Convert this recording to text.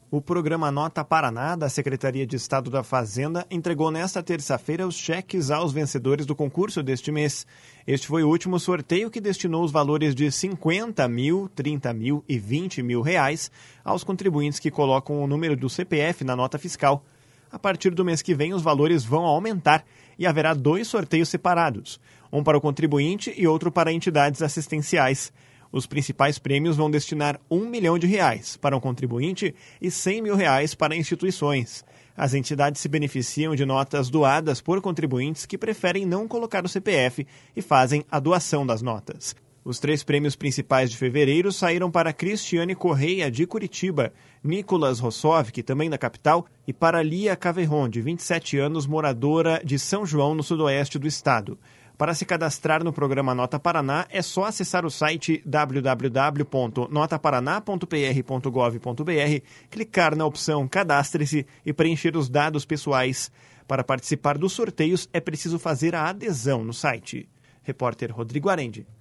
O programa Nota Paraná, da Secretaria de Estado da Fazenda, entregou nesta terça-feira os cheques aos vencedores do concurso deste mês. Este foi o último sorteio que destinou os valores de 50 mil, 30 mil e 20 mil reais aos contribuintes que colocam o número do CPF na nota fiscal. A partir do mês que vem, os valores vão aumentar e haverá 2 sorteios separados, um para o contribuinte e outro para entidades assistenciais. Os principais prêmios vão destinar R$1 milhão para um contribuinte e R$100 mil para instituições. As entidades se beneficiam de notas doadas por contribuintes que preferem não colocar o CPF e fazem a doação das notas. Os 3 prêmios principais de fevereiro saíram para Cristiane Correia, de Curitiba, Nicolas Rossovski, também da capital, e para Lia Caverron, de 27 anos, moradora de São João, no sudoeste do estado. Para se cadastrar no programa Nota Paraná, é só acessar o site www.notaparaná.pr.gov.br, clicar na opção Cadastre-se e preencher os dados pessoais. Para participar dos sorteios, é preciso fazer a adesão no site. Repórter Rodrigo Arendi.